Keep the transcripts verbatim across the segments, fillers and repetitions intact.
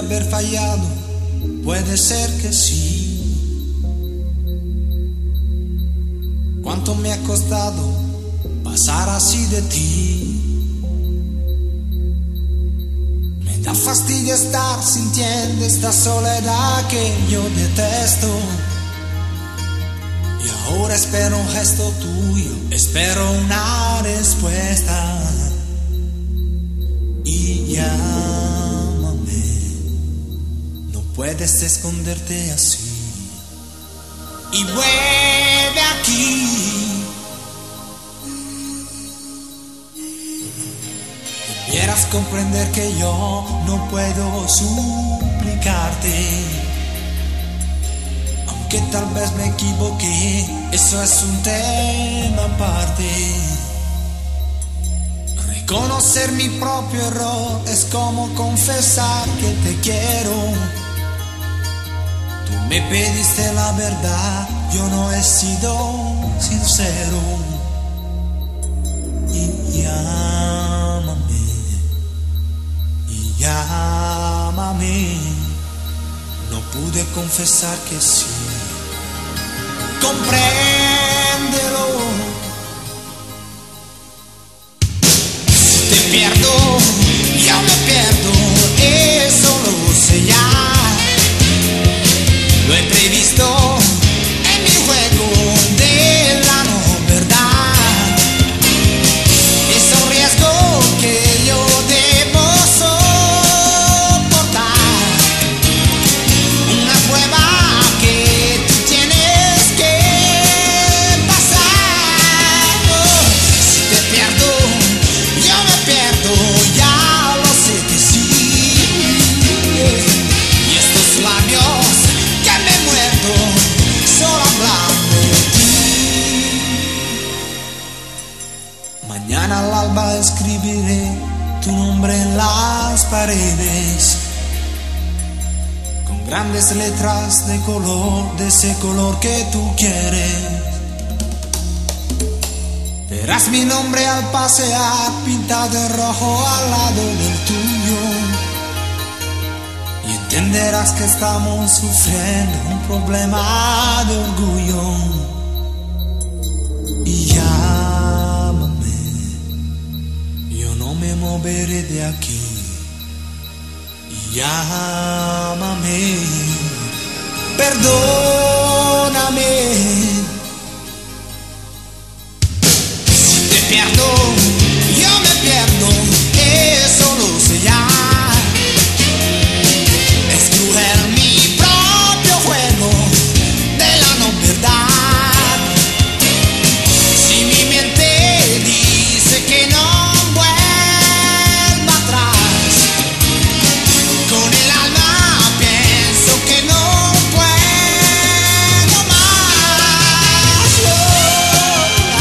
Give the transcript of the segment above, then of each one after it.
haber fallado, puede ser que sí. Cuánto me ha costado pasar así de ti. Me da fastidio estar sintiendo esta soledad que yo detesto. Y ahora espero un gesto tuyo, espero una respuesta. Y llámame, no puedes esconderte así. Y vuelve aquí. Debieras comprender que yo no puedo suplicarte. Aunque tal vez me equivoqué, eso es un tema aparte. Reconocer mi propio error es como confesar que te quiero. Tú me pediste la verdad, yo no he sido sincero. Y llámame, y llámame. No pude confesar que sí. Compréndelo. Si te pierdo, yo me pierdo. Eso lo sé ya. Lo he previsto en mi juego de la no verdad. Es un riesgo que yo debo soportar. Una prueba que tú tienes que pasar. Oh, si te pierdo, yo me pierdo. Ya lo sé que sí. Y estos labios que me muerdo solo hablando de ti. Mañana al alba escribiré tu nombre en las paredes, con grandes letras de color, de ese color que tú quieres. Verás mi nombre al pasear pintado en rojo al lado del tuyo. Y entenderás que estamos sufriendo un problema de orgullo. Y llámame, yo no me moveré de aquí. Y llámame, perdóname. Si te pierdo, yo me pierdo, eso lo sé ya. Es cruel mi propio juego de la no verdad. Si mi mente dice que no vuelva atrás, con el alma pienso que no puedo más. Oh, ah.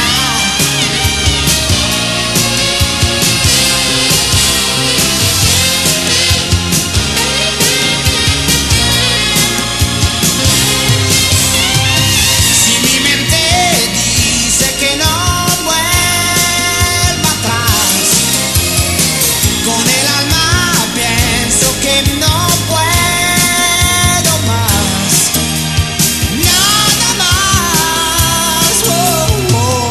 Si mi mente dice que no vuelva atrás, con el alma pienso que no puedo más, nada más. Oh, oh.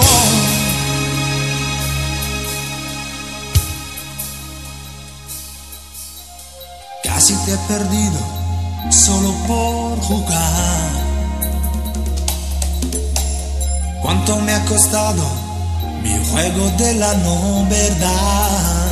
Casi te he perdido solo por jugar. Cuánto me ha costado mi juego de la no verdad.